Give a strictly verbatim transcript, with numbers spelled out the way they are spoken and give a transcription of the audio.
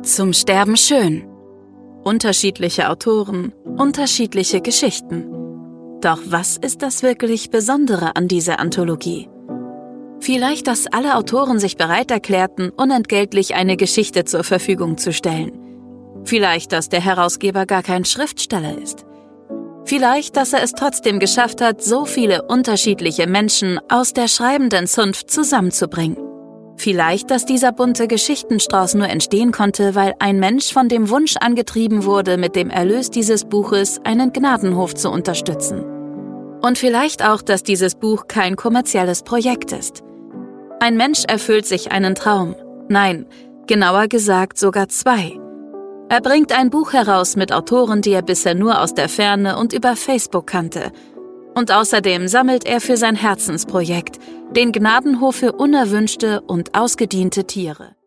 Zum Sterben schön. Unterschiedliche Autoren, unterschiedliche Geschichten. Doch was ist das wirklich Besondere an dieser Anthologie? Vielleicht, dass alle Autoren sich bereit erklärten, unentgeltlich eine Geschichte zur Verfügung zu stellen. Vielleicht, dass der Herausgeber gar kein Schriftsteller ist. Vielleicht, dass er es trotzdem geschafft hat, so viele unterschiedliche Menschen aus der schreibenden Zunft zusammenzubringen. Vielleicht, dass dieser bunte Geschichtenstrauß nur entstehen konnte, weil ein Mensch von dem Wunsch angetrieben wurde, mit dem Erlös dieses Buches einen Gnadenhof zu unterstützen. Und vielleicht auch, dass dieses Buch kein kommerzielles Projekt ist. Ein Mensch erfüllt sich einen Traum. Nein, genauer gesagt sogar zwei. Er bringt ein Buch heraus mit Autoren, die er bisher nur aus der Ferne und über Facebook kannte. Und außerdem sammelt er für sein Herzensprojekt, den Gnadenhof für unerwünschte und ausgediente Tiere.